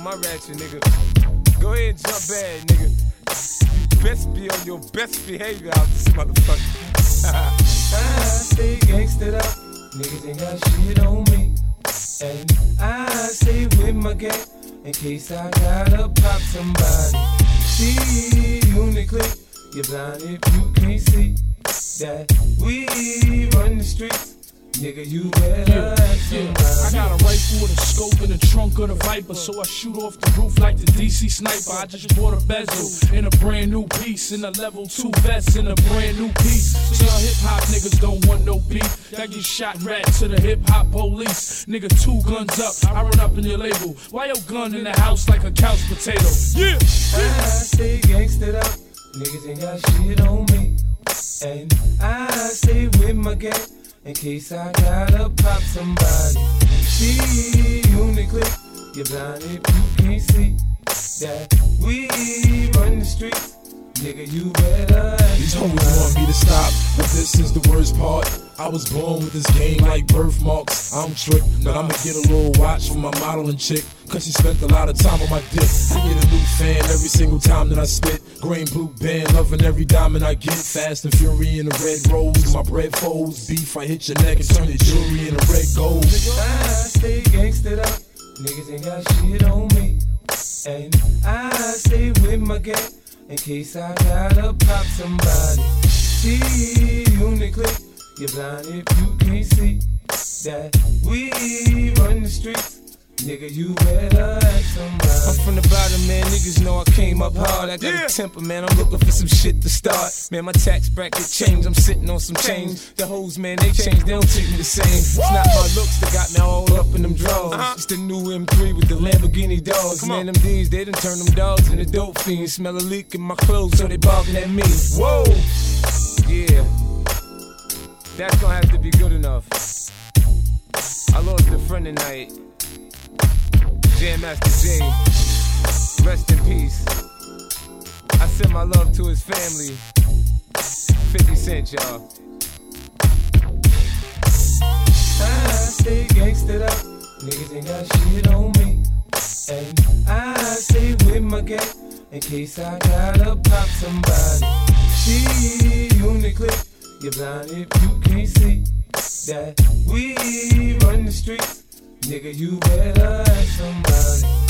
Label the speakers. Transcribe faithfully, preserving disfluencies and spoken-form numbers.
Speaker 1: my ratchet, nigga. Go ahead and jump bad, nigga. You best be on your best behavior out this motherfucker.
Speaker 2: I stay gangstered up, niggas ain't got shit on me. And I stay with my gang in case I gotta pop somebody. See, uniquely, you're blind if you can't see that we run the streets. Nigga, you better
Speaker 3: yeah, yeah. I got a rifle with a scope in the trunk of the Viper, so I shoot off the roof like the D C sniper. I just bought a bezel in a brand new piece, in a level two vest in a brand new piece. So y'all hip hop niggas don't want no beef. Y'all get shot rat to the hip hop police. Nigga, two guns up, I run up in your label. Why your gun in the house like a couch potato? Yeah,
Speaker 2: yeah. I stay gangstered up, niggas ain't got shit on me. And I stay with my gang in case I gotta pop somebody. See, uniquely, you're blind if you can't see that we run the streets. Nigga, you better.
Speaker 4: These homies want me to stop, but this is the worst part. I was born with this game like birthmarks. I'm tricked, but I'ma get a little watch from my modeling chick, cause she spent a lot of time on my dick. I get a new fan every single time that I spit. Green, blue band, loving every diamond I get. Fast and fury in a red rose. My bread folds, beef, I hit your neck and turn your jewelry into red gold.
Speaker 2: I stay gangstered up, niggas ain't got shit on me. And I stay with my gang in case I gotta pop somebody. See, uniquely, you're blind if you can't see that we run the streets. Nigga, you better ask somebody.
Speaker 1: I'm from the bottom, man. Niggas know I came up hard. I got yeah. a temper, man. I'm looking for some shit to start. Man, my tax bracket changed. I'm sitting on some change. The hoes, man, they change. They don't treat me the same. It's not my looks that got me all up in them drawers. Uh-huh. It's the new M three with the Lamborghini dogs. Come man, on. Them D's, they done turn them dogs into dope fiends. Smell a leak in my clothes, so they barking at me. Whoa! Yeah. That's gonna have to be good enough. I lost a friend tonight. Jam Master Jay, rest in peace. I send my love to his family. fifty cent, y'all.
Speaker 2: I stay gangstered up, niggas ain't got shit on me. And I stay with my gang in case I gotta pop somebody. She uniquely, you're blind if you can't see that we run the streets. Nigga, you better ask somebody.